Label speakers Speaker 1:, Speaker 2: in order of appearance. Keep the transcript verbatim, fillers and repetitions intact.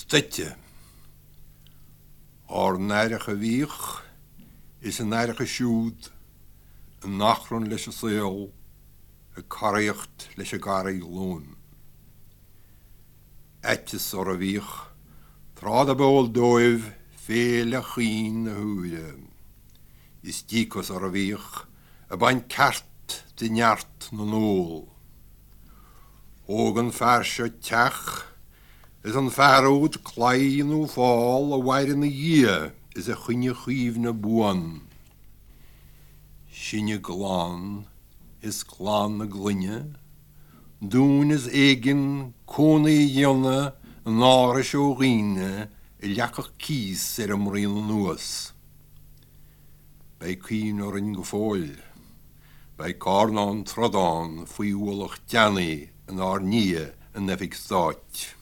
Speaker 1: Stitje. Ar nærige wieg is een nærige sjoed, een nachron leis a seel, een karriecht leis a gari loon. Etjes ar a wieg, trad a bol doiv, vele chien a huide. Is dikos ar a wieg, a bain kart de njart na nôl. Ogen farsje tjach, is an farod klein o fall a wair in the year is a chynne chief na buan. Sinne glan is glan na glinne, doen is egen kone jonne nare sjorine e lekker kies er am rin noos. Bij kien or in gefoil, bij karnan tradan fwy oorlog tjani en ar nie en nefik staat.